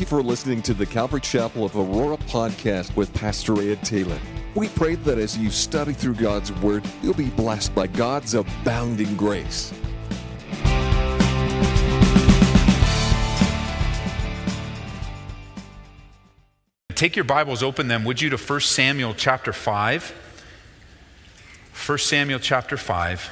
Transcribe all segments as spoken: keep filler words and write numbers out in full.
you for listening to the Calvary Chapel of Aurora podcast with Pastor Ed Taylor. We pray that as you study through God's Word, you'll be blessed by God's abounding grace. Take your Bibles, open them, would you, to First Samuel chapter five. First Samuel chapter five.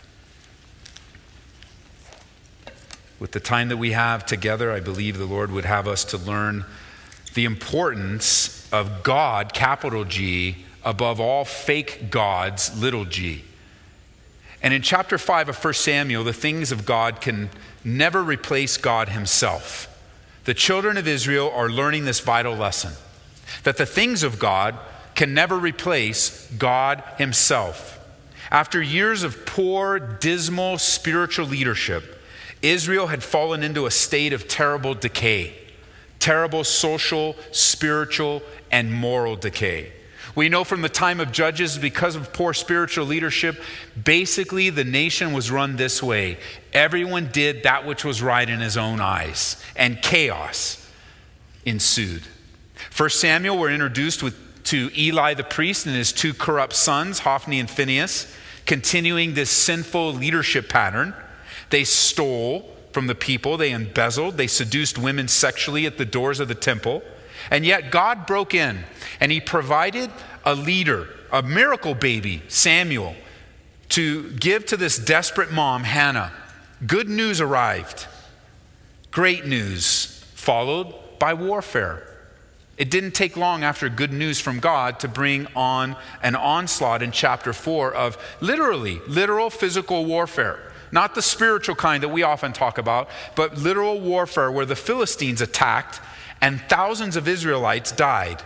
With the time that we have together, I believe the Lord would have us to learn the importance of God, capital G, above all fake gods, little g. And in chapter five of First Samuel, the things of God can never replace God himself. The children of Israel are learning this vital lesson, that the things of God can never replace God himself. After years of poor, dismal spiritual leadership, Israel had fallen into a state of terrible decay, terrible social, spiritual, and moral decay. We know from the time of Judges, because of poor spiritual leadership, basically the nation was run this way. Everyone did that which was right in his own eyes, and chaos ensued. First Samuel, we're introduced with, to Eli the priest and his two corrupt sons, Hophni and Phinehas, continuing this sinful leadership pattern. They stole from the people, they embezzled, they seduced women sexually at the doors of the temple. And yet God broke in and he provided a leader, a miracle baby, Samuel, to give to this desperate mom, Hannah. Good news arrived. Great news followed by warfare. It didn't take long after good news from God to bring on an onslaught in chapter four of literally, literal physical warfare. Not the spiritual kind that we often talk about, but literal warfare where the Philistines attacked and thousands of Israelites died.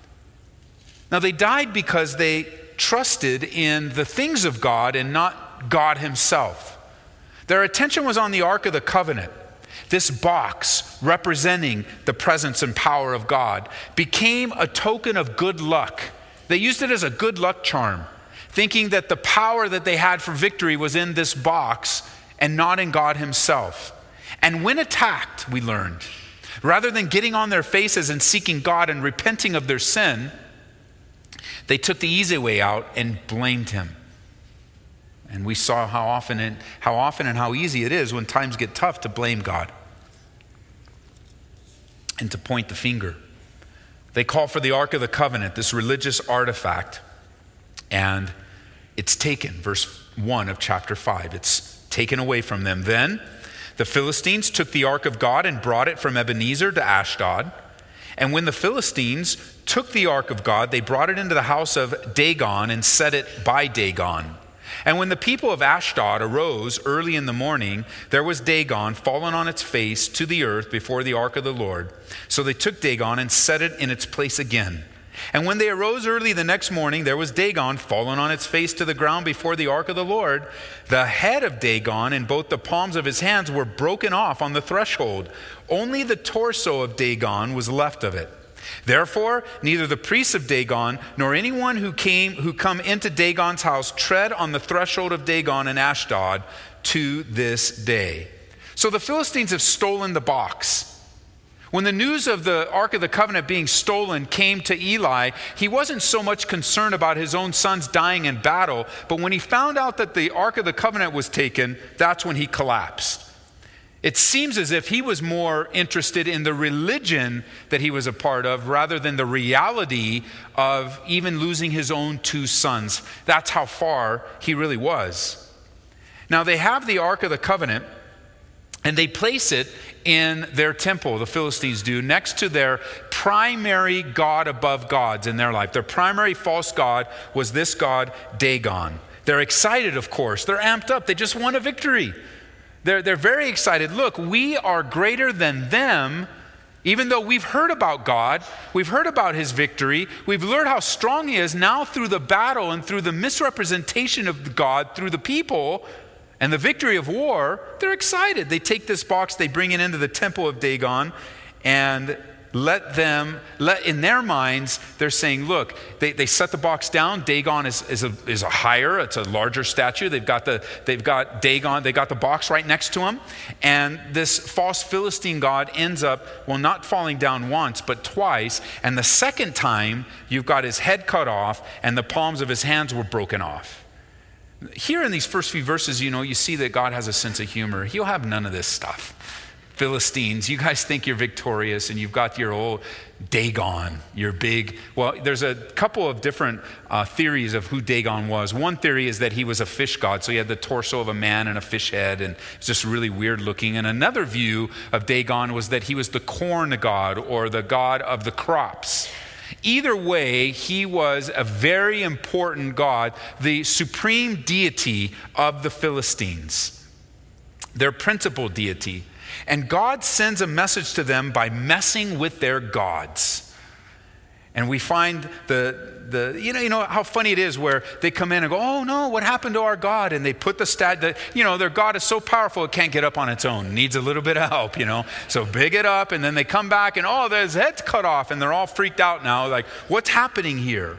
Now they died because they trusted in the things of God and not God himself. Their attention was on the Ark of the Covenant. This box representing the presence and power of God became a token of good luck. They used it as a good luck charm, thinking that the power that they had for victory was in this box and not in God himself. And when attacked, we learned, rather than getting on their faces and seeking God and repenting of their sin, they took the easy way out and blamed him. And we saw how often and how often and how easy it is when times get tough to blame God and to point the finger. They call for the Ark of the Covenant, this religious artifact, and it's taken, verse one of chapter five. It's taken away from them. Then the Philistines took the ark of God and brought it from Ebenezer to Ashdod. And when the Philistines took the ark of God, they brought it into the house of Dagon and set it by Dagon. And when the people of Ashdod arose early in the morning, there was Dagon fallen on its face to the earth before the ark of the Lord. So they took Dagon and set it in its place again. And when they arose early the next morning, there was Dagon fallen on its face to the ground before the ark of the Lord. The head of Dagon and both the palms of his hands were broken off on the threshold. Only the torso of Dagon was left of it. Therefore, neither the priests of Dagon nor anyone who came who come into Dagon's house tread on the threshold of Dagon in Ashdod to this day. So the Philistines have stolen the box. When the news of the Ark of the Covenant being stolen came to Eli, he wasn't so much concerned about his own sons dying in battle, but when he found out that the Ark of the Covenant was taken, that's when he collapsed. It seems as if he was more interested in the religion that he was a part of rather than the reality of even losing his own two sons. That's how far he really was. Now they have the Ark of the Covenant, and they place it in their temple, the Philistines do, next to their primary god above gods in their life. Their primary false god was this god, Dagon. They're excited, of course. They're amped up. They just won a victory. They're, they're very excited. Look, we are greater than them, even though we've heard about God, we've heard about his victory, we've learned how strong he is. Now through the battle and through the misrepresentation of God through the people, and the victory of war, they're excited. They take this box, they bring it into the temple of Dagon, and Let them, let in their minds, they're saying, look, they, they set the box down. Dagon is, is, a, is a higher, it's a larger statue. They've got the they've got Dagon, they got the box right next to him. And this false Philistine god ends up, well, not falling down once, but twice. And the second time, you've got his head cut off and the palms of his hands were broken off. Here in these first few verses, you know, you see that God has a sense of humor. He'll have none of this stuff. Philistines, you guys think you're victorious and you've got your old Dagon, your big, well, there's a couple of different uh, theories of who Dagon was. One theory is that he was a fish god, so he had the torso of a man and a fish head, and it's just really weird looking. And another view of Dagon was that he was the corn god, or the god of the crops. Either way, he was a very important god, the supreme deity of the Philistines, their principal deity. And God sends a message to them by messing with their gods. And we find the, the you know, you know how funny it is where they come in and go, oh no, what happened to our God? And they put the stat that, you know, their God is so powerful it can't get up on its own. Needs a little bit of help, you know. So big it up, and then they come back and, oh, their head's cut off, and they're all freaked out now. Like, what's happening here?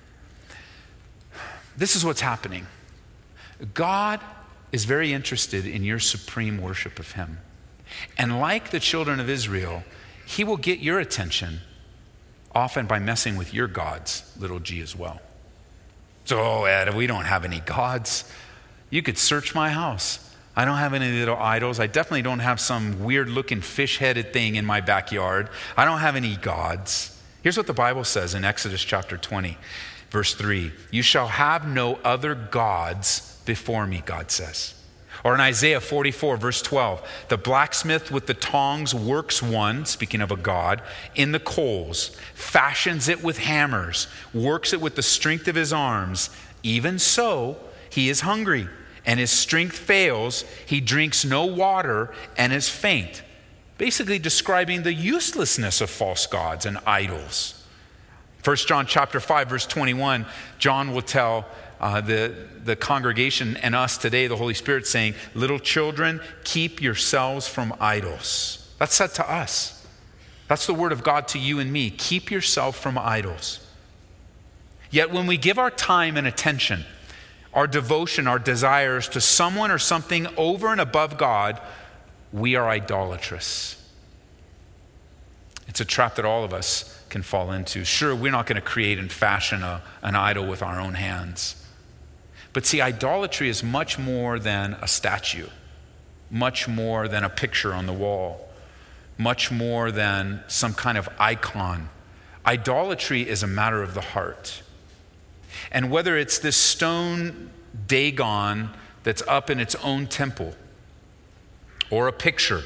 This is what's happening. God is very interested in your supreme worship of him. And like the children of Israel, he will get your attention often by messing with your gods, little g as well. So, oh, Ed, we don't have any gods. You could search my house. I don't have any little idols. I definitely don't have some weird-looking fish-headed thing in my backyard. I don't have any gods. Here's what the Bible says in Exodus chapter twenty, verse three. You shall have no other gods before me, God says. Or in Isaiah forty-four, verse twelve, the blacksmith with the tongs works one, speaking of a god, in the coals, fashions it with hammers, works it with the strength of his arms. Even so, he is hungry, and his strength fails. He drinks no water and is faint. Basically describing the uselessness of false gods and idols. First John chapter five, verse twenty-one, John will tell Uh, the, the congregation and us today, the Holy Spirit saying, little children, keep yourselves from idols. That's said to us. That's the word of God to you and me. Keep yourself from idols. Yet when we give our time and attention, our devotion, our desires to someone or something over and above God, we are idolatrous. It's a trap that all of us can fall into. Sure, we're not going to create and fashion a, an idol with our own hands. But see, idolatry is much more than a statue, much more than a picture on the wall, much more than some kind of icon. Idolatry is a matter of the heart. And whether it's this stone Dagon that's up in its own temple or a picture,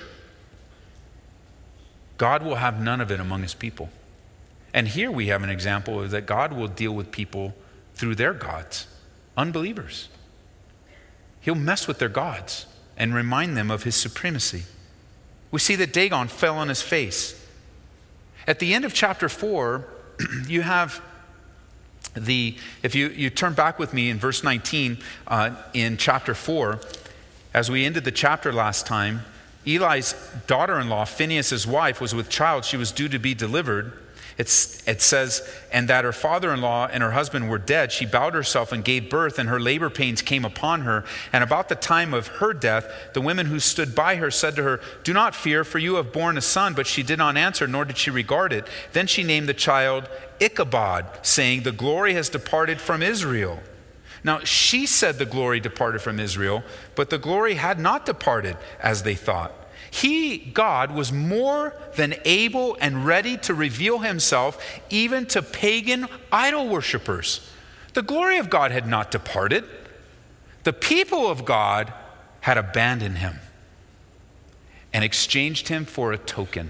God will have none of it among his people. And here we have an example of that God will deal with people through their gods. Unbelievers. He'll mess with their gods and remind them of his supremacy. We see that Dagon fell on his face. At the end of chapter four, you have the, if you, you turn back with me in verse nineteen uh, in chapter four, as we ended the chapter last time, Eli's daughter-in-law, Phinehas' wife, was with child. She was due to be delivered. It's, it says, and that her father-in-law and her husband were dead. She bowed herself and gave birth, and her labor pains came upon her. And about the time of her death, the women who stood by her said to her, do not fear, for you have borne a son. But she did not answer, nor did she regard it. Then she named the child Ichabod, saying, the glory has departed from Israel. Now, she said the glory departed from Israel, but the glory had not departed, as they thought. He, God, was more than able and ready to reveal himself even to pagan idol worshipers. The glory of God had not departed. The people of God had abandoned him and exchanged him for a token.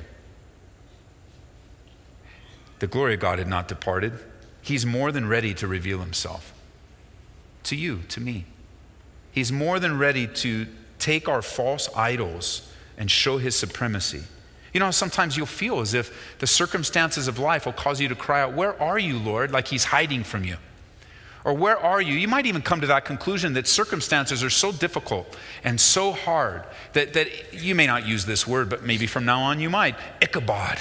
The glory of God had not departed. He's more than ready to reveal himself to you, to me. He's more than ready to take our false idols and show his supremacy. You know, sometimes you'll feel as if the circumstances of life will cause you to cry out, where are you, Lord? Like he's hiding from you. Or where are you? You might even come to that conclusion that circumstances are so difficult and so hard that, that you may not use this word, but maybe from now on you might. Ichabod.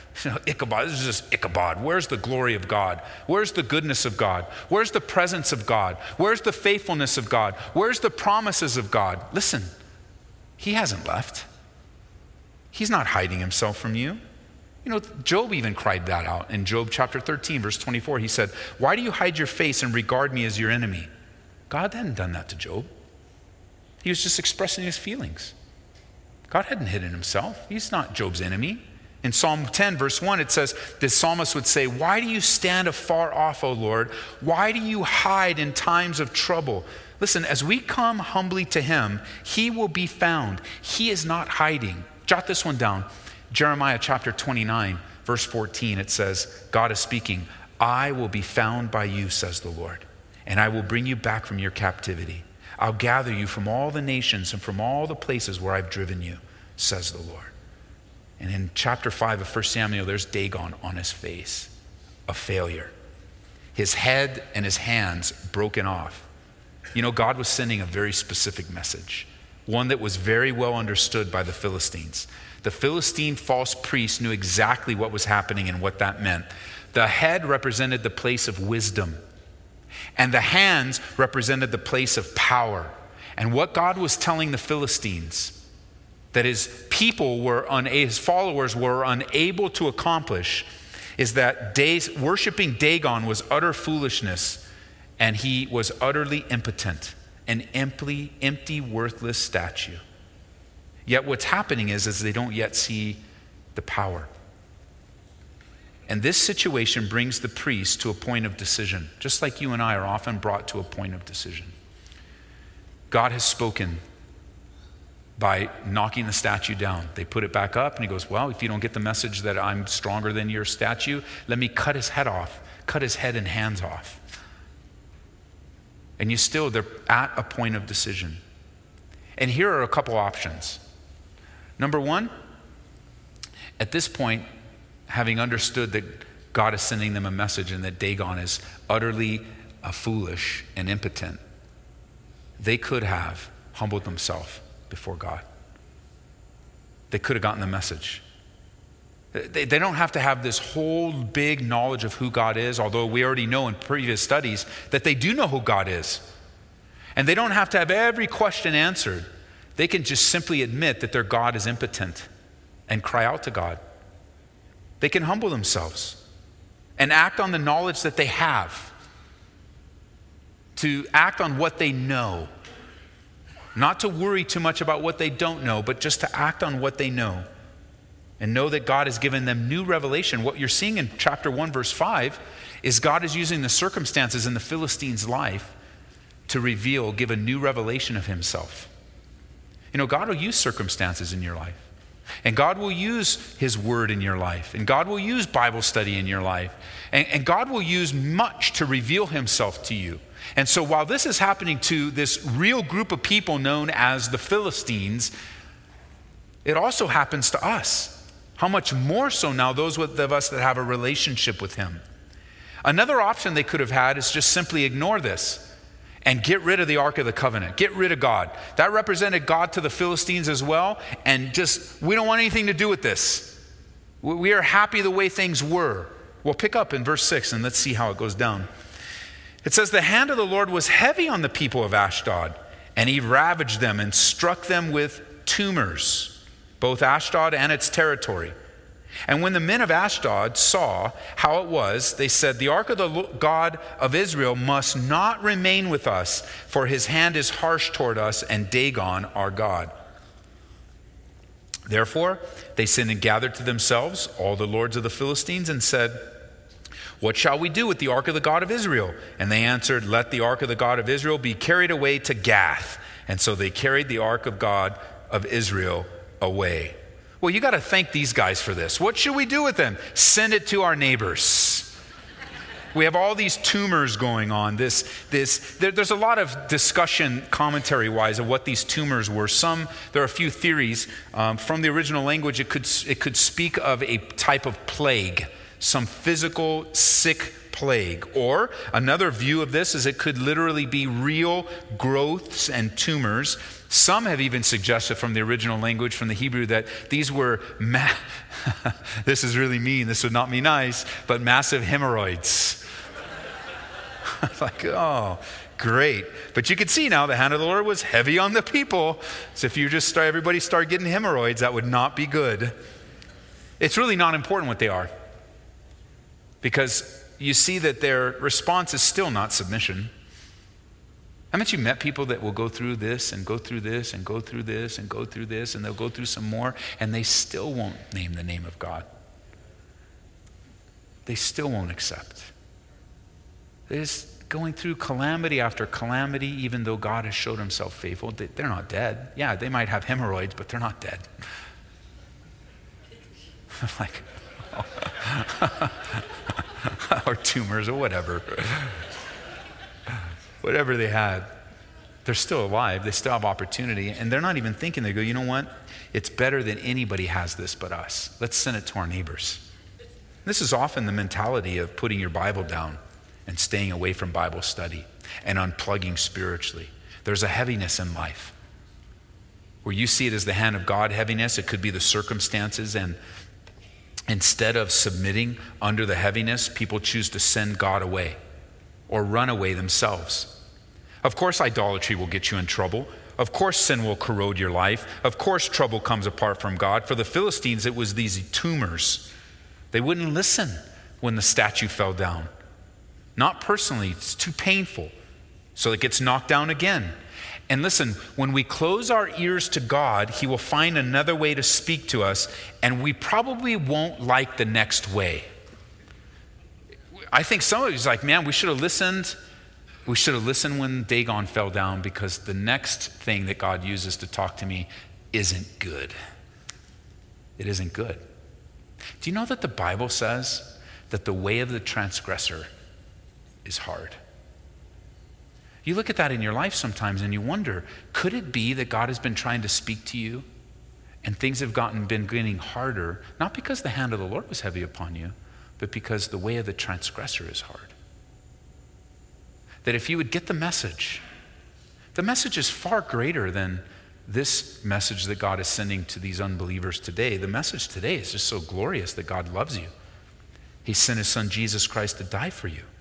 You know, Ichabod, this is just Ichabod. Where's the glory of God? Where's the goodness of God? Where's the presence of God? Where's the faithfulness of God? Where's the promises of God? Listen, he hasn't left. He's not hiding himself from you. You know, Job even cried that out in Job chapter thirteen, verse twenty-four. He said, why do you hide your face and regard me as your enemy? God hadn't done that to Job. He was just expressing his feelings. God hadn't hidden himself. He's not Job's enemy. In Psalm ten, verse one, it says, the psalmist would say, why do you stand afar off, O Lord? Why do you hide in times of trouble? Listen, as we come humbly to him, he will be found. He is not hiding. Jot this one down. Jeremiah chapter twenty-nine, verse fourteen, it says, God is speaking, I will be found by you, says the Lord, and I will bring you back from your captivity. I'll gather you from all the nations and from all the places where I've driven you, says the Lord. And in chapter five of First Samuel, there's Dagon on his face, a failure. His head and his hands broken off. You know, God was sending a very specific message, one that was very well understood by the Philistines. The Philistine false priests knew exactly what was happening and what that meant. The head represented the place of wisdom, and the hands represented the place of power. And what God was telling the Philistines, that his people were, un- his followers were unable to accomplish, is that days, worshiping Dagon was utter foolishness, and he was utterly impotent, an empty, empty, worthless statue. Yet what's happening is, is they don't yet see the power. And this situation brings the priest to a point of decision, just like you and I are often brought to a point of decision. God has spoken by knocking the statue down. They put it back up, and he goes, well, if you don't get the message that I'm stronger than your statue, let me cut his head off, cut his head and hands off. And you still, they're at a point of decision. And here are a couple options. Number one, at this point, having understood that God is sending them a message and that Dagon is utterly uh, foolish and impotent, they could have humbled themselves before God. They could have gotten the message. They, they don't have to have this whole big knowledge of who God is, although we already know in previous studies that they do know who God is. And they don't have to have every question answered. They can just simply admit that their God is impotent and cry out to God. They can humble themselves and act on the knowledge that they have, to act on what they know. Not to worry too much about what they don't know, but just to act on what they know. And know that God has given them new revelation. What you're seeing in chapter one, verse five, is God is using the circumstances in the Philistines' life to reveal, give a new revelation of himself. You know, God will use circumstances in your life. And God will use his word in your life. And God will use Bible study in your life. And, and God will use much to reveal himself to you. And so while this is happening to this real group of people known as the Philistines, it also happens to us. How much more so now those of us that have a relationship with him. Another option they could have had is just simply ignore this and get rid of the Ark of the Covenant. Get rid of God. That represented God to the Philistines as well. And just, we don't want anything to do with this. We are happy the way things were. We'll pick up in verse six and let's see how it goes down. It says, the hand of the Lord was heavy on the people of Ashdod, and he ravaged them and struck them with tumors, both Ashdod and its territory. And when the men of Ashdod saw how it was, they said, the ark of the God of Israel must not remain with us, for his hand is harsh toward us and Dagon our God. Therefore, they sent and gathered to themselves all the lords of the Philistines and said, what shall we do with the ark of the God of Israel? And they answered, let the ark of the God of Israel be carried away to Gath. And so they carried the ark of God of Israel away. Well, you got to thank these guys for this. What should we do with them? Send it to our neighbors. We have all these tumors going on. This, this, there, there's a lot of discussion, commentary-wise, of what these tumors were. Some, there are a few theories. Um, from the original language, it could, it could speak of a type of plague, some physical sick plague. Or another view of this is it could literally be real growths and tumors Some have even suggested from the original language, from the Hebrew, that these were, ma- this is really mean, this would not be nice, but massive hemorrhoids. Like, oh, great. But you could see now the hand of the Lord was heavy on the people. So if you just start, everybody start getting hemorrhoids, that would not be good. It's really not important what they are, because you see that their response is still not submission. Haven't you met people that will go through this and go through this and go through this and go through this, and they'll go through some more, and they still won't name the name of God? They still won't accept. They're just going through calamity after calamity, even though God has showed himself faithful. They're not dead. Yeah, they might have hemorrhoids, but they're not dead. Like, or tumors or whatever. Whatever they had, they're still alive. They still have opportunity. And they're not even thinking. They go, you know what? It's better than anybody has this but us. Let's send it to our neighbors. This is often the mentality of putting your Bible down and staying away from Bible study and unplugging spiritually. There's a heaviness in life where you see it as the hand of God heaviness. It could be the circumstances, and instead of submitting under the heaviness, people choose to send God away or run away themselves. Of course, idolatry will get you in trouble. Of course, sin will corrode your life. Of course, trouble comes apart from God. For the Philistines, it was these tumors. They wouldn't listen when the statue fell down. Not personally, it's too painful. So it gets knocked down again. And listen, when we close our ears to God, he will find another way to speak to us, and we probably won't like the next way. I think some of you is like, man, we should have listened. We should have listened when Dagon fell down, because the next thing that God uses to talk to me isn't good. It isn't good. Do you know that the Bible says that the way of the transgressor is hard? You look at that in your life sometimes and you wonder, could it be that God has been trying to speak to you and things have gotten been getting harder, not because the hand of the Lord was heavy upon you, but because the way of the transgressor is hard? That if you would get the message, the message is far greater than this message that God is sending to these unbelievers today. The message today is just so glorious that God loves you. He sent his son Jesus Christ to die for you.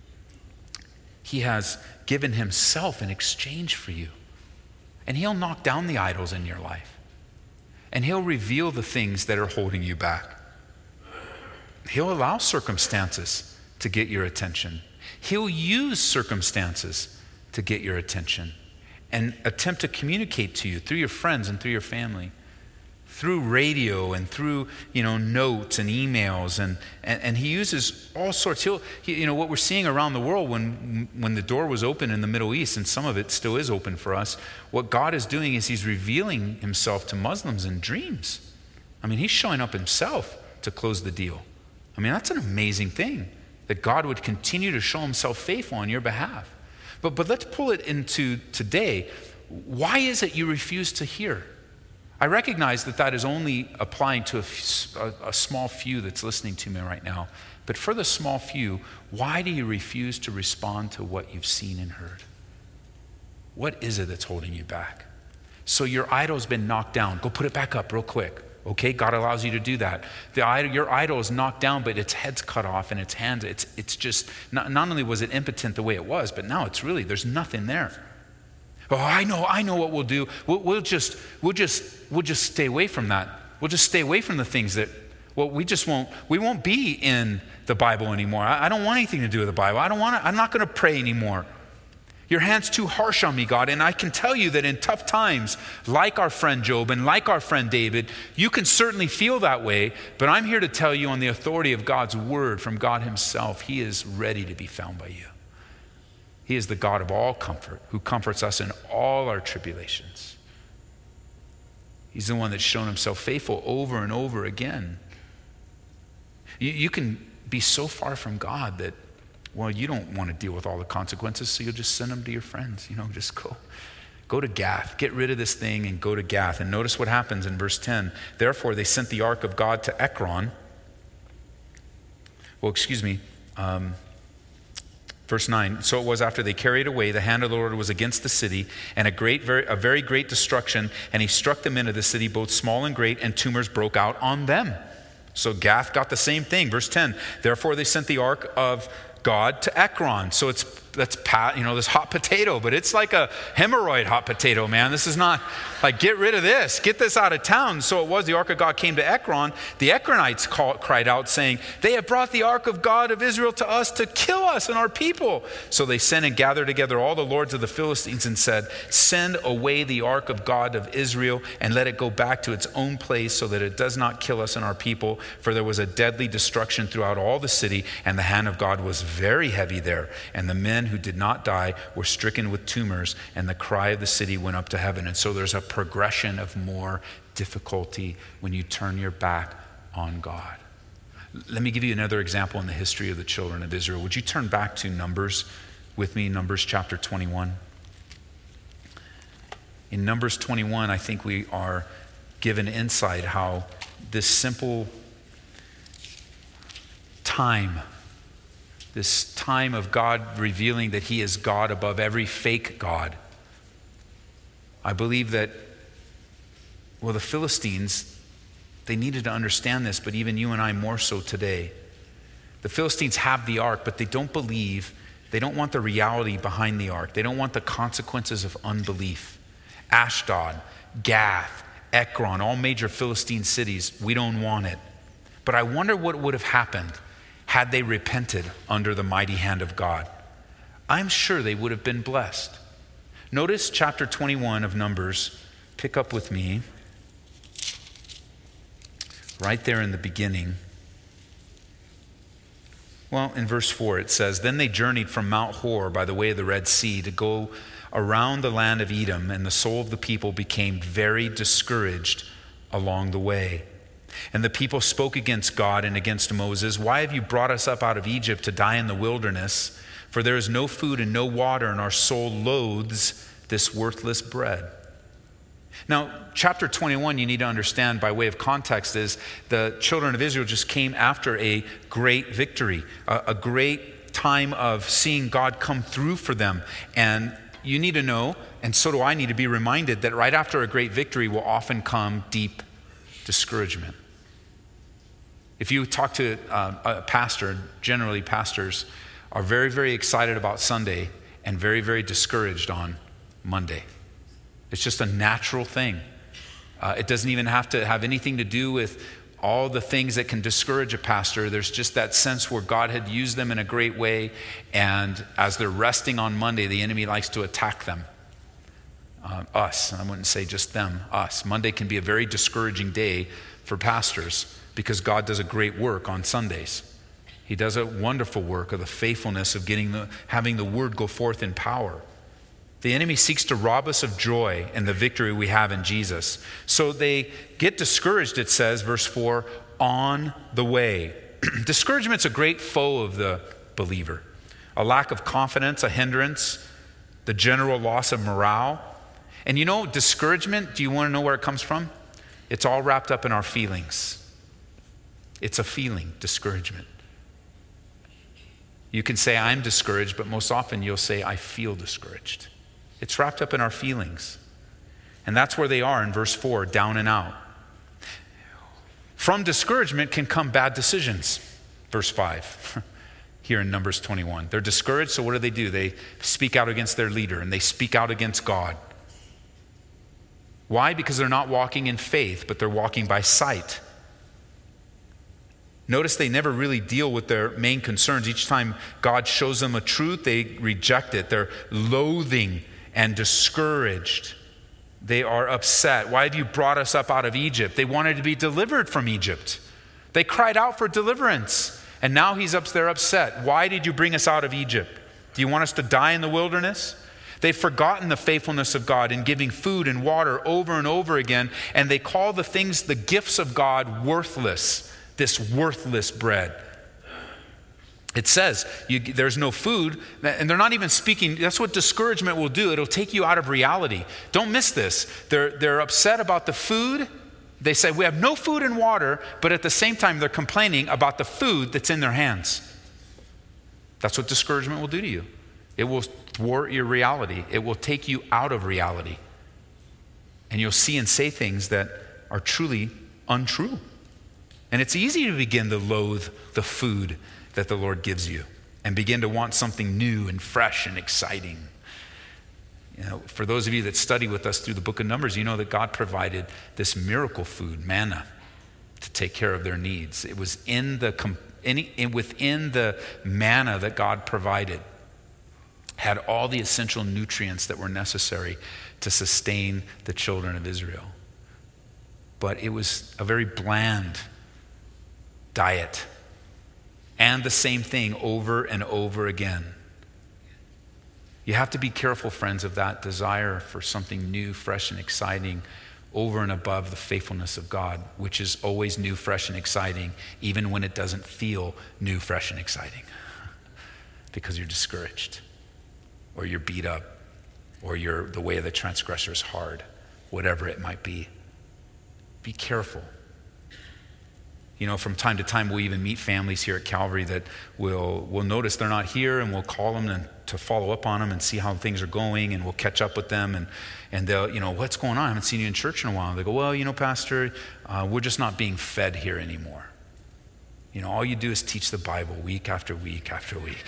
He has given himself in exchange for you. And he'll knock down the idols in your life. And he'll reveal the things that are holding you back. He'll allow circumstances to get your attention. He'll use circumstances to get your attention and attempt to communicate to you through your friends and through your family, through radio and through, you know, notes and emails, and, and, and he uses all sorts. He'll, he, you know, what we're seeing around the world when, when the door was open in the Middle East, and some of it still is open for us, what God is doing is he's revealing himself to Muslims in dreams. I mean, he's showing up himself to close the deal. I mean, that's an amazing thing, that God would continue to show himself faithful on your behalf. But, but let's pull it into today. Why is it you refuse to hear? I recognize that that is only applying to a, a, a small few that's listening to me right now. But for the small few, why do you refuse to respond to what you've seen and heard? What is it that's holding you back? So your idol's been knocked down. Go put it back up real quick. Okay, God allows you to do that. The idol, your idol is knocked down, but its head's cut off and its hands, it's, it's just, not, not only was it impotent the way it was, but now it's really, there's nothing there. Oh, I know, I know what we'll do. We'll, we'll just, we'll just, we'll just stay away from that. We'll just stay away from the things that, well, we just won't, we won't be in the Bible anymore. I, I don't want anything to do with the Bible. I don't want to, I'm not going to pray anymore. Your hand's too harsh on me, God. And I can tell you that in tough times, like our friend Job and like our friend David, you can certainly feel that way, but I'm here to tell you on the authority of God's word from God himself, he is ready to be found by you. He is the God of all comfort, who comforts us in all our tribulations. He's the one that's shown himself faithful over and over again. You, you can be so far from God that, well, you don't want to deal with all the consequences, so you'll just send them to your friends. You know, just go. Go to Gath. Get rid of this thing and go to Gath. And notice what happens in verse ten. Therefore, they sent the ark of God to Ekron. Well, excuse me. Um, Verse nine, so it was after they carried away, the hand of the Lord was against the city, and a great, very, a very great destruction, and he struck the men of the city, both small and great, and tumors broke out on them. So Gath got the same thing. Verse ten, therefore they sent the ark of God to Ekron. So it's that's pat, you know, this hot potato, but it's like a hemorrhoid hot potato, man. This is not like, get rid of this, get this out of town. So it was the ark of God came to Ekron. The Ekronites call, cried out, saying, they have brought the ark of God of Israel to us to kill us and our people. So they sent and gathered together all the lords of the Philistines and said, send away the ark of God of Israel and let it go back to its own place so that it does not kill us and our people. For there was a deadly destruction throughout all the city, and the hand of God was very heavy there. And the men who did not die were stricken with tumors, and the cry of the city went up to heaven. And so there's a progression of more difficulty when you turn your back on God. Let me give you another example in the history of the children of Israel. Would you turn back to Numbers with me, Numbers chapter twenty-one? In Numbers twenty-one, I think we are given insight how this simple time, this time of God revealing that he is God above every fake God. I believe that, well, the Philistines, they needed to understand this, but even you and I more so today. The Philistines have the ark, but they don't believe, they don't want the reality behind the ark. They don't want the consequences of unbelief. Ashdod, Gath, Ekron, all major Philistine cities, we don't want it. But I wonder what would have happened had they repented under the mighty hand of God. I'm sure they would have been blessed. Notice chapter twenty-one of Numbers. Pick up with me. Right there in the beginning. Well, in verse four it says, then they journeyed from Mount Hor by the way of the Red Sea to go around the land of Edom, and the soul of the people became very discouraged along the way. And the people spoke against God and against Moses. Why have you brought us up out of Egypt to die in the wilderness? For there is no food and no water, and our soul loathes this worthless bread. Now, chapter twenty-one, you need to understand by way of context, is the children of Israel just came after a great victory, a, a great time of seeing God come through for them. And you need to know, and so do I need to be reminded, that right after a great victory will often come deep discouragement. If you talk to uh, a pastor, generally pastors are very, very excited about Sunday and very, very discouraged on Monday. It's just a natural thing. Uh, it doesn't even have to have anything to do with all the things that can discourage a pastor. There's just that sense where God had used them in a great way, and as they're resting on Monday, the enemy likes to attack them. Uh, us, I wouldn't say just them, us. Monday can be a very discouraging day for pastors because God does a great work on Sundays. He does a wonderful work of the faithfulness of getting the, having the word go forth in power. The enemy seeks to rob us of joy and the victory we have in Jesus. So they get discouraged, it says, verse four, on the way. Discouragement's a great foe of the believer. A lack of confidence, a hindrance, the general loss of morale. And you know, discouragement, do you want to know where it comes from? It's all wrapped up in our feelings. It's a feeling, discouragement. You can say, I'm discouraged, but most often you'll say, I feel discouraged. It's wrapped up in our feelings. And that's where they are in verse four, down and out. From discouragement can come bad decisions. Verse five, here in Numbers twenty-one. They're discouraged, so what do they do? They speak out against their leader, and they speak out against God. Why? Because they're not walking in faith, but they're walking by sight. Notice they never really deal with their main concerns. Each time God shows them a truth, they reject it. They're loathing and discouraged. They are upset. Why have you brought us up out of Egypt? They wanted to be delivered from Egypt. They cried out for deliverance. And now he's up there upset. Why did you bring us out of Egypt? Do you want us to die in the wilderness? They've forgotten the faithfulness of God in giving food and water over and over again. And they call the things, the gifts of God, worthless. This worthless bread. It says you, there's no food, and they're not even speaking. That's what discouragement will do. It'll take you out of reality. Don't miss this. They're, they're upset about the food. They say, we have no food and water, but at the same time, they're complaining about the food that's in their hands. That's what discouragement will do to you. It will thwart your reality. It will take you out of reality. And you'll see and say things that are truly untrue. And it's easy to begin to loathe the food that the Lord gives you and begin to want something new and fresh and exciting. You know, for those of you that study with us through the book of Numbers, you know that God provided this miracle food, manna, to take care of their needs. It was in the any, in, within the manna that God provided, had all the essential nutrients that were necessary to sustain the children of Israel. But it was a very bland diet. And the same thing over and over again. You have to be careful, friends, of that desire for something new, fresh, and exciting over and above the faithfulness of God, which is always new, fresh, and exciting, even when it doesn't feel new, fresh, and exciting, because you're discouraged, or you're beat up, or you're the way of the transgressor is hard, whatever it might be. Be careful. You know, from time to time, we even meet families here at Calvary that will will notice they're not here, and we'll call them and to follow up on them and see how things are going, and we'll catch up with them, and and they'll, you know, what's going on? I haven't seen you in church in a while. They go, well, you know, Pastor, uh, we're just not being fed here anymore. You know, all you do is teach the Bible week after week after week.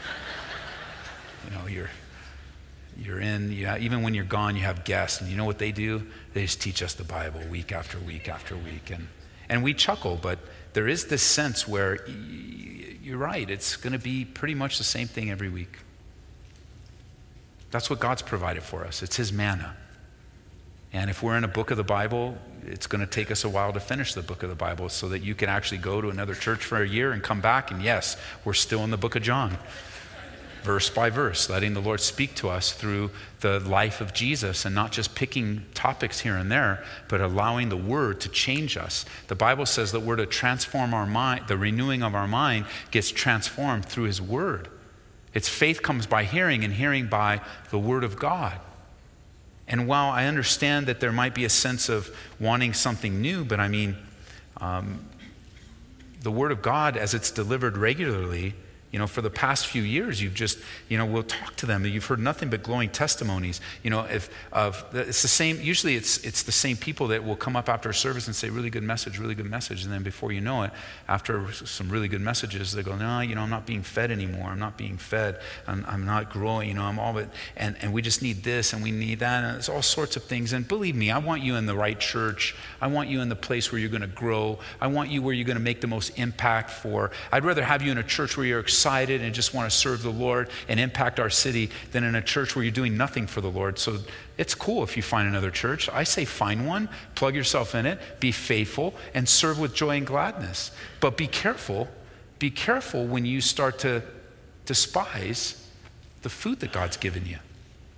You know, you're you're in, yeah, even when you're gone, you have guests, and you know what they do? They just teach us the Bible week after week after week, and And we chuckle, but there is this sense where y- you're right, it's going to be pretty much the same thing every week. That's what God's provided for us. It's his manna. And if we're in a book of the Bible, it's going to take us a while to finish the book of the Bible so that you can actually go to another church for a year and come back, and yes, we're still in the book of John. Verse by verse, letting the Lord speak to us through the life of Jesus, and not just picking topics here and there, but allowing the word to change us. The Bible says that we're to transform our mind, the renewing of our mind gets transformed through his word. Its faith comes by hearing, and hearing by the word of God. And while I understand that there might be a sense of wanting something new, but I mean, um, the word of God as it's delivered regularly, you know, for the past few years, you've just, you know, we'll talk to them. You've heard nothing but glowing testimonies. You know, if of it's the same. Usually, it's it's the same people that will come up after a service and say, "Really good message, really good message," and then before you know it, after some really good messages, they go, "No, you know, I'm not being fed anymore. I'm not being fed. I'm, I'm not growing. You know, I'm all but and and we just need this and we need that, and it's all sorts of things." And believe me, I want you in the right church. I want you in the place where you're going to grow. I want you where you're going to make the most impact for. I'd rather have you in a church where you're excited and just want to serve the Lord and impact our city than in a church where you're doing nothing for the Lord. So it's cool if you find another church. I say find one, plug yourself in it, be faithful, and serve with joy and gladness. But be careful, be careful when you start to despise the food that God's given you.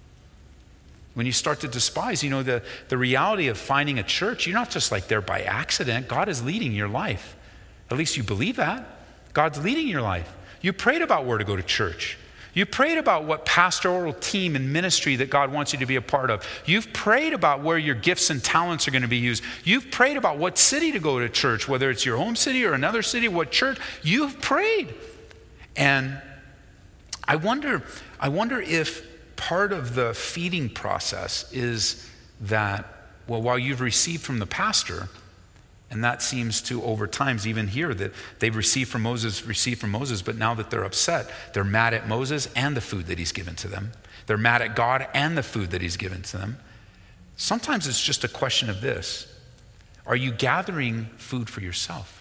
When you start to despise, you know, the, the reality of finding a church, you're not just like there by accident. God is leading your life. At least you believe that. God's leading your life. You prayed about where to go to church. You prayed about what pastoral team and ministry that God wants you to be a part of. You've prayed about where your gifts and talents are going to be used. You've prayed about what city to go to church, whether it's your home city or another city, what church. You've prayed. And I wonder, I wonder if part of the feeding process is that, well, while you've received from the pastor, and that seems to, over times, even here, that they've received from Moses, received from Moses, but now that they're upset, they're mad at Moses and the food that he's given to them. They're mad at God and the food that he's given to them. Sometimes it's just a question of this. Are you gathering food for yourself?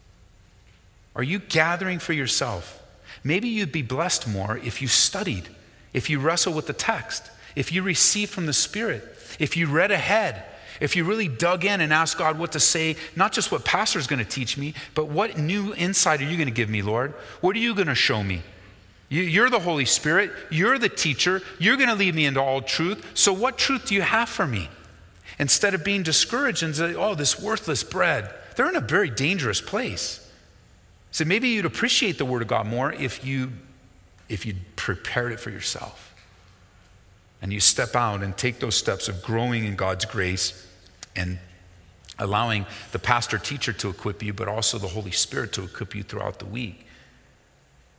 Are you gathering for yourself? Maybe you'd be blessed more if you studied, if you wrestle with the text, if you receive from the Spirit, if you read ahead, if you really dug in and asked God what to say, not just what pastor's going to teach me, but what new insight are you going to give me, Lord? What are you going to show me? You're the Holy Spirit. You're the teacher. You're going to lead me into all truth. So what truth do you have for me? Instead of being discouraged and say, oh, this worthless bread. They're in a very dangerous place. So maybe you'd appreciate the Word of God more if you, if you prepared it for yourself. And you step out and take those steps of growing in God's grace and allowing the pastor teacher to equip you, but also the Holy Spirit to equip you throughout the week.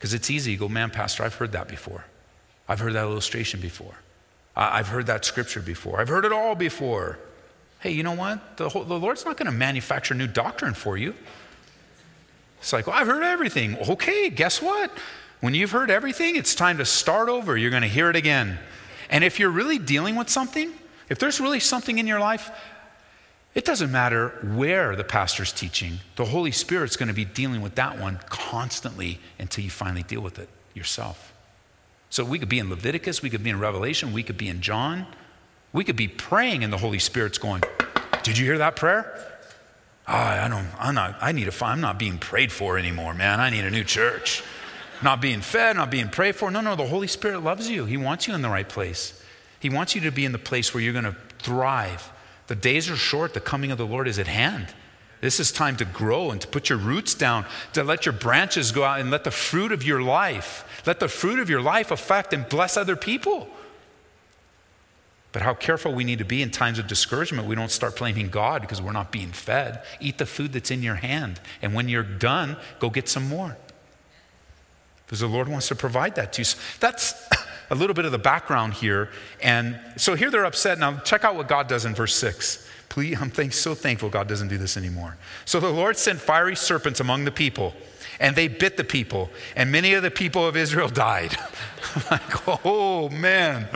Because it's easy to go, man, Pastor, I've heard that before. I've heard that illustration before. I've heard that scripture before. I've heard it all before. Hey, you know what? The, whole, the Lord's not going to manufacture new doctrine for you. It's like, well, I've heard everything. Okay, guess what? When you've heard everything, it's time to start over. You're going to hear it again. And if you're really dealing with something, if there's really something in your life, it doesn't matter where the pastor's teaching. The Holy Spirit's going to be dealing with that one constantly until you finally deal with it yourself. So we could be in Leviticus, we could be in Revelation, we could be in John. We could be praying and the Holy Spirit's going, did you hear that prayer? Oh, I don't, I'm not, I need to, I'm not being prayed for anymore, man. I need a new church. Not being fed, not being prayed for. No, no, the Holy Spirit loves you. He wants you in the right place. He wants you to be in the place where you're going to thrive. The days are short. The coming of the Lord is at hand. This is time to grow and to put your roots down, to let your branches go out and let the fruit of your life, let the fruit of your life affect and bless other people. But how careful we need to be in times of discouragement. We don't start blaming God because we're not being fed. Eat the food that's in your hand. And when you're done, go get some more. Because the Lord wants to provide that to you. So that's a little bit of the background here. And so here they're upset. Now check out what God does in verse six. Please, I'm thank, so thankful God doesn't do this anymore. So the Lord sent fiery serpents among the people, and they bit the people, and many of the people of Israel died. Like, oh man.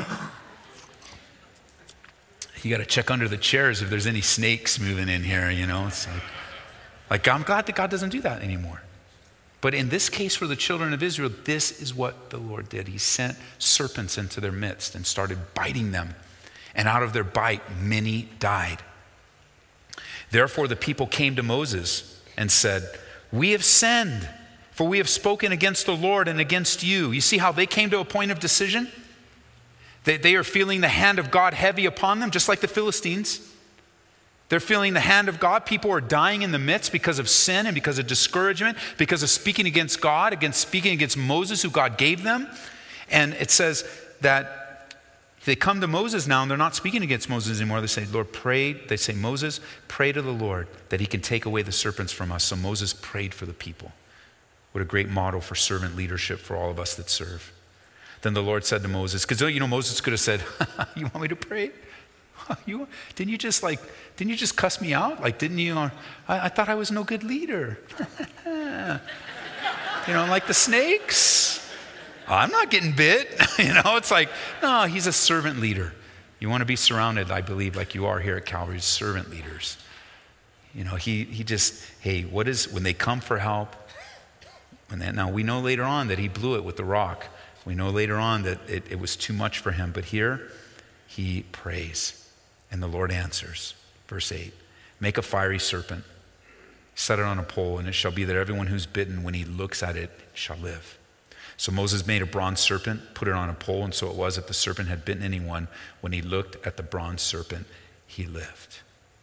You got to check under the chairs if there's any snakes moving in here, you know. It's like, like, I'm glad that God doesn't do that anymore. But in this case for the children of Israel, this is what the Lord did. He sent serpents into their midst and started biting them. And out of their bite, many died. Therefore the people came to Moses and said, we have sinned, for we have spoken against the Lord and against you. You see how they came to a point of decision? They, they are feeling the hand of God heavy upon them, just like the Philistines. They're feeling the hand of God. People are dying in the midst because of sin and because of discouragement, because of speaking against God, against speaking against Moses, who God gave them. And it says that they come to Moses now and they're not speaking against Moses anymore. They say, Lord, pray. They say, Moses, pray to the Lord that he can take away the serpents from us. So Moses prayed for the people. What a great model for servant leadership for all of us that serve. Then the Lord said to Moses, because you know Moses could have said, you want me to pray? You, didn't you just like, didn't you just cuss me out? Like, didn't you, uh, I, I thought I was no good leader. You know, like the snakes. I'm not getting bit. You know, it's like, no, he's a servant leader. You want to be surrounded, I believe, like you are here at Calvary, servant leaders. You know, he he just, hey, what is, when they come for help, when they, now we know later on that he blew it with the rock. We know later on that it, it was too much for him. But here, he prays, and the Lord answers. Verse eight, make a fiery serpent, set it on a pole, and it shall be that everyone who's bitten, when he looks at it, shall live. So Moses made a bronze serpent, put it on a pole, and so it was if the serpent had bitten anyone, when he looked at the bronze serpent, he lived.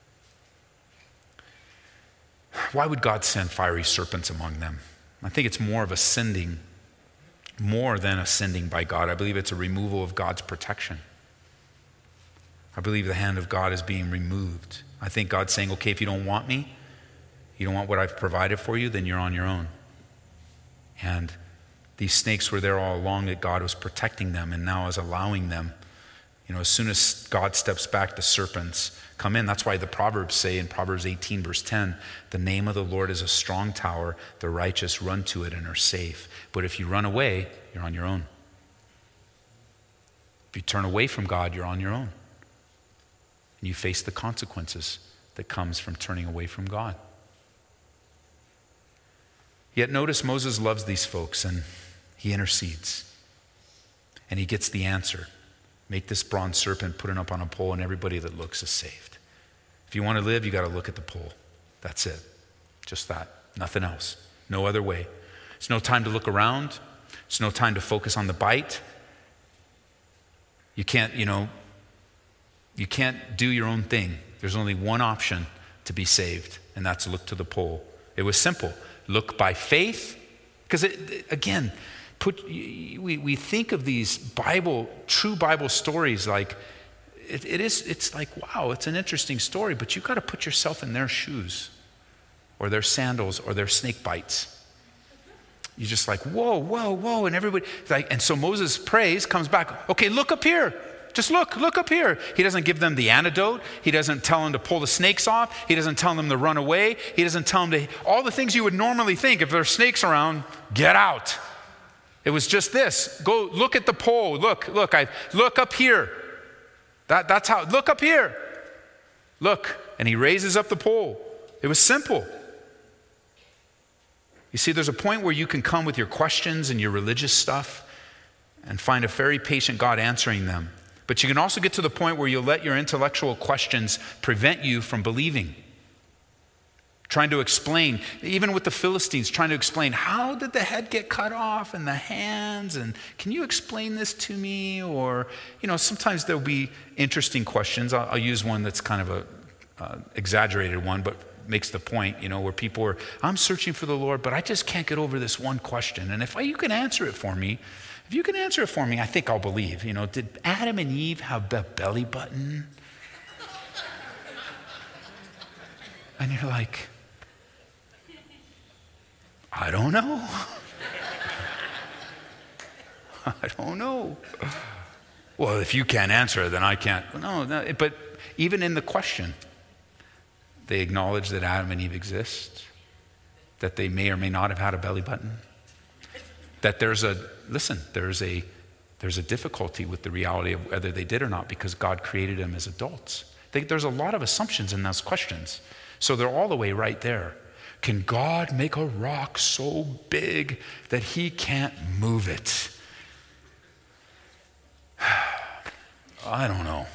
Why would God send fiery serpents among them? I think it's more of a sending, more than a sending by God. I believe it's a removal of God's protection. I believe the hand of God is being removed. I think God's saying, okay, if you don't want me, you don't want what I've provided for you, then you're on your own. And these snakes were there all along, that God was protecting them and now is allowing them. You know, as soon as God steps back, the serpents come in. That's why the Proverbs say in Proverbs eighteen, verse ten, the name of the Lord is a strong tower. The righteous run to it and are safe. But if you run away, you're on your own. If you turn away from God, you're on your own. And you face the consequences that comes from turning away from God. Yet notice Moses loves these folks and he intercedes. And he gets the answer. Make this bronze serpent, put it up on a pole, and everybody that looks is saved. If you want to live, you got to look at the pole. That's it. Just that. Nothing else. No other way. It's no time to look around. It's no time to focus on the bite. You can't, you know, you can't do your own thing. There's only one option to be saved, and that's look to the pole. It was simple. Look by faith. Because, again, put we, we think of these Bible, true Bible stories like, it, it is, it's like, wow, it's an interesting story, but you've got to put yourself in their shoes or their sandals or their snake bites. You're just like, whoa, whoa, whoa. And everybody, like, and so Moses prays, comes back. Okay, look up here. Just look, look up here. He doesn't give them the antidote. He doesn't tell them to pull the snakes off. He doesn't tell them to run away. He doesn't tell them to, all the things you would normally think if there's snakes around, get out. It was just this. Go look at the pole. Look, look, I look up here. That, that's how, look up here. Look. And he raises up the pole. It was simple. You see, there's a point where you can come with your questions and your religious stuff and find a very patient God answering them. But you can also get to the point where you'll let your intellectual questions prevent you from believing. Trying to explain, even with the Philistines, trying to explain, how did the head get cut off and the hands? And can you explain this to me? Or, you know, sometimes there'll be interesting questions. I'll, I'll use one that's kind of a uh, exaggerated one, but makes the point, you know, where people are, I'm searching for the Lord, but I just can't get over this one question. And if I, you can answer it for me, if you can answer it for me, I think I'll believe. You know, did Adam and Eve have a belly button? And you're like, I don't know. I don't know. Well, if you can't answer it, then I can't. No, no, but even in the question, they acknowledge that Adam and Eve exist, that they may or may not have had a belly button, that there's a, listen, there's a, there's a difficulty with the reality of whether they did or not because God created them as adults. They, there's a lot of assumptions in those questions. So they're all the way right there. Can God make a rock so big that he can't move it? I don't know.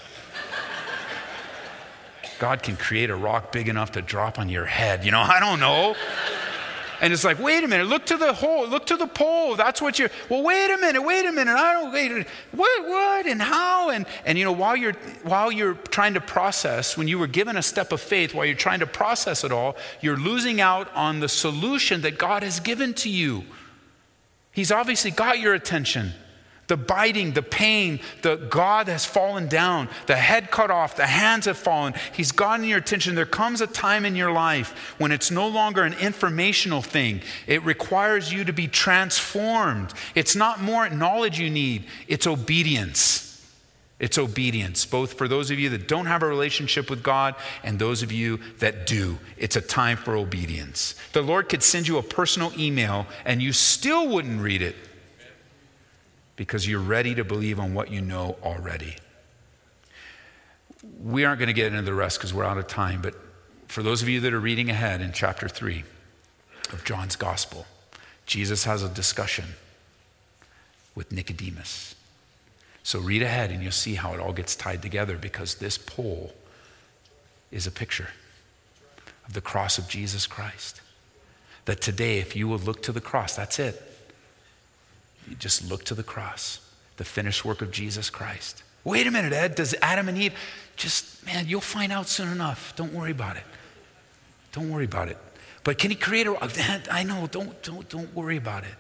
God can create a rock big enough to drop on your head. You know, I don't know. And it's like, wait a minute, look to the hole, look to the pole. That's what you're, well, wait a minute, wait a minute. I don't, wait, what, what, and how? And, and you know, while you're, while you're trying to process, when you were given a step of faith, while you're trying to process it all, you're losing out on the solution that God has given to you. He's obviously got your attention. The biting, the pain, the God has fallen down, the head cut off, the hands have fallen. He's gotten your attention. There comes a time in your life when it's no longer an informational thing. It requires you to be transformed. It's not more knowledge you need. It's obedience. It's obedience, both for those of you that don't have a relationship with God and those of you that do. It's a time for obedience. The Lord could send you a personal email and you still wouldn't read it, because you're ready to believe on what you know already. We aren't going to get into the rest because we're out of time, but for those of you that are reading ahead in chapter three of John's Gospel, Jesus has a discussion with Nicodemus. So read ahead and you'll see how it all gets tied together, because this pole is a picture of the cross of Jesus Christ. That today, if you will look to the cross, that's it. You just look to the cross, the finished work of Jesus Christ. Wait a minute, Ed, does Adam and Eve, just, man, you'll find out soon enough. Don't worry about it. Don't worry about it. But can he create a, I know, don't, don't, don't worry about it.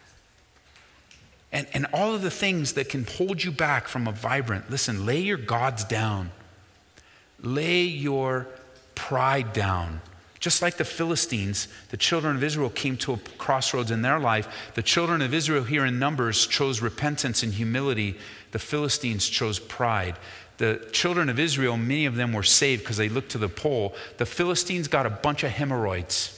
And, and all of the things that can hold you back from a vibrant, listen, lay your gods down. Lay your pride down. Just like the Philistines, the children of Israel came to a crossroads in their life. The children of Israel here in Numbers chose repentance and humility. The Philistines chose pride. The children of Israel, many of them were saved because they looked to the pole. The Philistines got a bunch of hemorrhoids.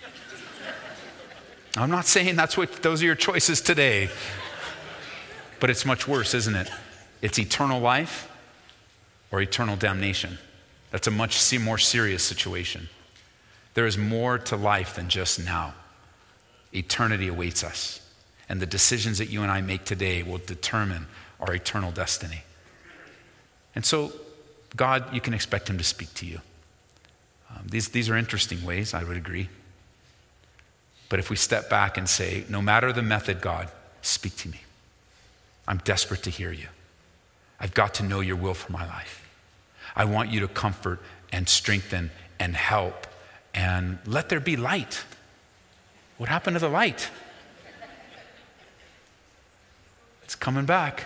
I'm not saying that's what those are your choices today, but it's much worse, isn't it? It's eternal life or eternal damnation. That's a much more serious situation. There is more to life than just now. Eternity awaits us. And the decisions that you and I make today will determine our eternal destiny. And so, God, you can expect him to speak to you. Um, these, these are interesting ways, I would agree. But if we step back and say, no matter the method, God, speak to me. I'm desperate to hear you. I've got to know your will for my life. I want you to comfort and strengthen and help. And let there be light. What happened to the light? It's coming back.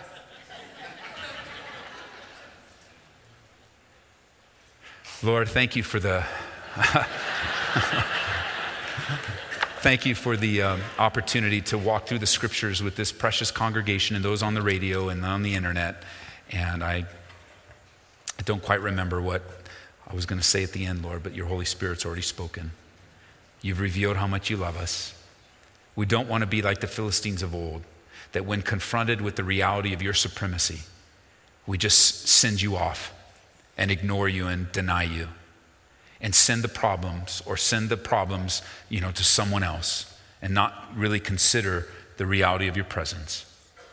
Lord, thank you for the thank you for the um, opportunity to walk through the scriptures with this precious congregation and those on the radio and on the internet. And I, I don't quite remember what I was going to say at the end, Lord, but your Holy Spirit's already spoken. You've revealed how much you love us. We don't want to be like the Philistines of old, that when confronted with the reality of your supremacy, we just send you off and ignore you and deny you and send the problems or send the problems, you know, to someone else and not really consider the reality of your presence.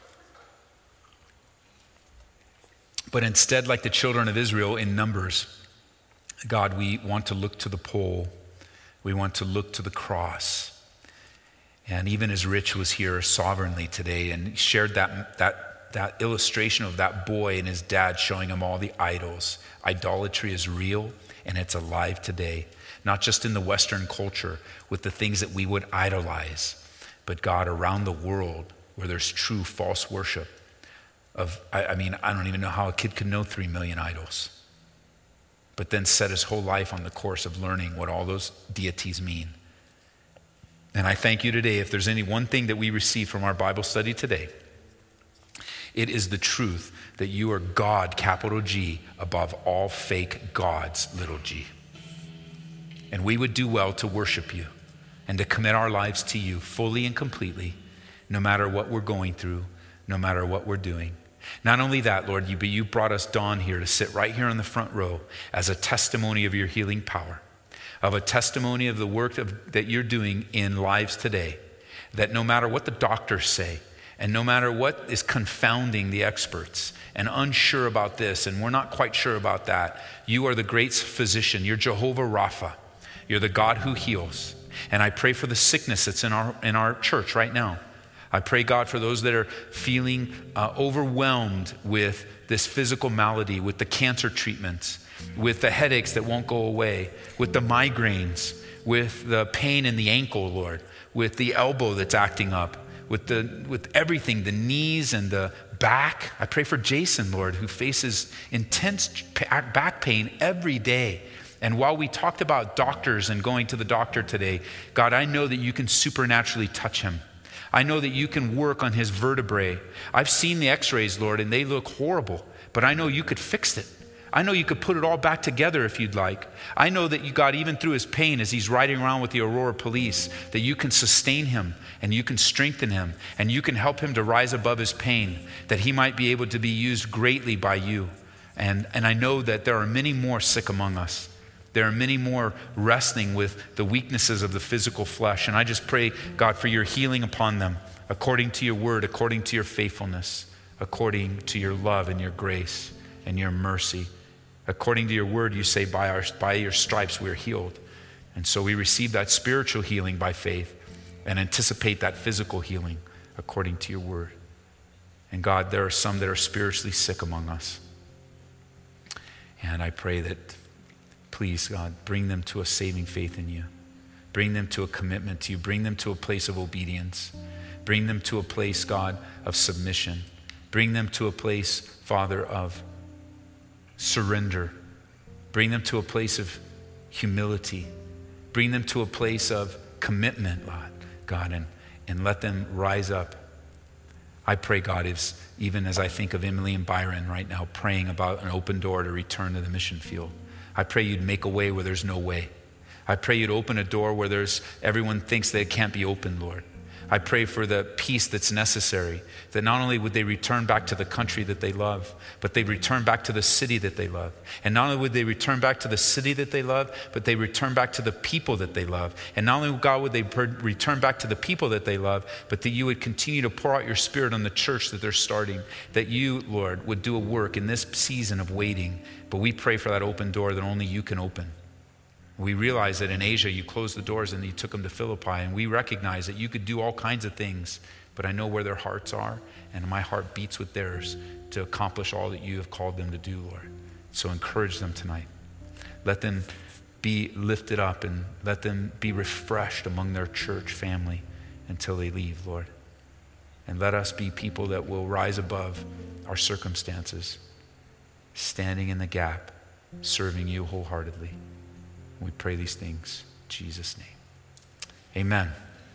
But instead, like the children of Israel in Numbers, God, we want to look to the pole. We want to look to the cross. And even as Rich was here sovereignly today and shared that, that, that illustration of that boy and his dad showing him all the idols, idolatry is real and it's alive today, not just in the Western culture with the things that we would idolize, but God, around the world where there's true false worship of, I, I mean, I don't even know how a kid could know three million idols, but then set his whole life on the course of learning what all those deities mean. And I thank you today, if there's any one thing that we receive from our Bible study today, it is the truth that you are God, capital G, above all fake gods, little g. And we would do well to worship you and to commit our lives to you fully and completely, no matter what we're going through, no matter what we're doing. Not only that, Lord, you, but you brought us Dawn here to sit right here in the front row as a testimony of your healing power, of a testimony of the work of, that you're doing in lives today, that no matter what the doctors say, and no matter what is confounding the experts and unsure about this, and we're not quite sure about that, you are the great physician. You're Jehovah Rapha. You're the God who heals. And I pray for the sickness that's in our, in our church right now. I pray, God, for those that are feeling uh, overwhelmed with this physical malady, with the cancer treatments, with the headaches that won't go away, with the migraines, with the pain in the ankle, Lord, with the elbow that's acting up, with the with everything, the knees and the back. I pray for Jason, Lord, who faces intense back pain every day. And while we talked about doctors and going to the doctor today, God, I know that you can supernaturally touch him. I know that you can work on his vertebrae. I've seen the x-rays, Lord, and they look horrible, but I know you could fix it. I know you could put it all back together if you'd like. I know that you, God, even through his pain as he's riding around with the Aurora police, that you can sustain him and you can strengthen him and you can help him to rise above his pain, that he might be able to be used greatly by you. And, and I know that there are many more sick among us. There are many more wrestling with the weaknesses of the physical flesh. And I just pray, God, for your healing upon them, according to your word, according to your faithfulness, according to your love and your grace and your mercy. According to your word, you say, by, our, by your stripes we are healed. And so we receive that spiritual healing by faith and anticipate that physical healing according to your word. And God, there are some that are spiritually sick among us. And I pray that, please, God, bring them to a saving faith in you. Bring them to a commitment to you. Bring them to a place of obedience. Bring them to a place, God, of submission. Bring them to a place, Father, of surrender. Bring them to a place of humility. Bring them to a place of commitment, God, and, and let them rise up. I pray, God, is, even as I think of Emily and Byron right now praying about an open door to return to the mission field, I pray you'd make a way where there's no way. I pray you'd open a door where there's everyone thinks that it can't be opened, Lord. I pray for the peace that's necessary, that not only would they return back to the country that they love, but they return back to the city that they love. And not only would they return back to the city that they love, but they return back to the people that they love. And not only, God, would they return back to the people that they love, but that you would continue to pour out your spirit on the church that they're starting, that you, Lord, would do a work in this season of waiting. But we pray for that open door that only you can open. We realize that in Asia, you closed the doors and you took them to Philippi, and we recognize that you could do all kinds of things, but I know where their hearts are, and my heart beats with theirs to accomplish all that you have called them to do, Lord. So encourage them tonight. Let them be lifted up and let them be refreshed among their church family until they leave, Lord. And let us be people that will rise above our circumstances, standing in the gap, serving you wholeheartedly. We pray these things in Jesus' name. Amen.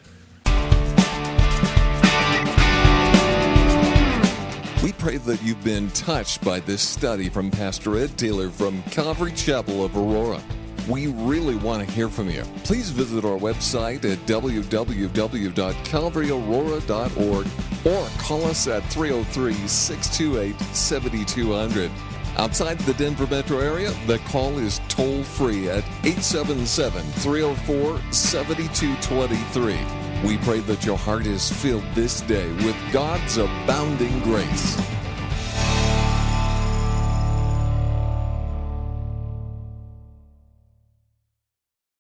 We pray that you've been touched by this study from Pastor Ed Taylor from Calvary Chapel of Aurora. We really want to hear from you. Please visit our website at w w w dot calvary aurora dot org or call us at three oh three, six two eight, seven two zero zero. Outside the Denver metro area, the call is toll-free at eight seven seven, three oh four, seven two two three. We pray that your heart is filled this day with God's abounding grace.